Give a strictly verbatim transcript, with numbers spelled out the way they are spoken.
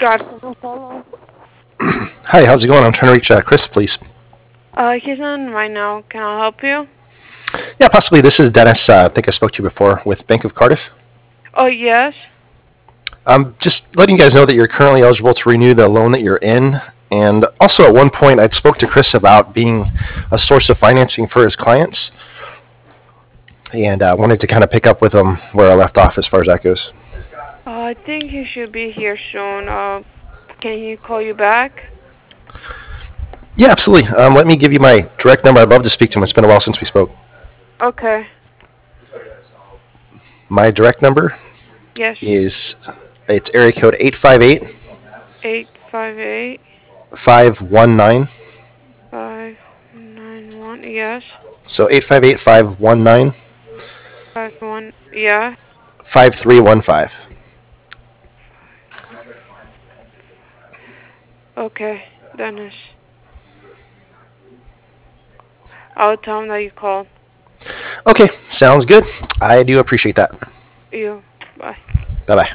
Drive Polo. Hi, how's it going? I'm trying to reach uh, Chris, please. Uh, he's on right now. Can I help you? Yeah, possibly. This is Dennis. Uh, I think I spoke to you before with Bank of Cardiff. Oh, yes. Um, just letting you guys know that you're currently eligible to renew the loan that you're in. And also, at one point, I spoke to Chris about being a source of financing for his clients. And I uh, wanted to kind of pick up with him where I left off as far as that goes. Uh, I think he should be here soon. Uh, can he call you back? Yeah, absolutely. Um, let me give you my direct number. I'd love to speak to him. It's been a while since we spoke. Okay. My direct number Yes. is it's area code eight five eight, eight five eight, five one nine. five nine one. Yes. So eight five eight, five one nine, five one. Yeah. five three one five. Okay, Dennis. I'll tell him that you called. Okay, sounds good. I do appreciate that. You. Bye. Bye-bye.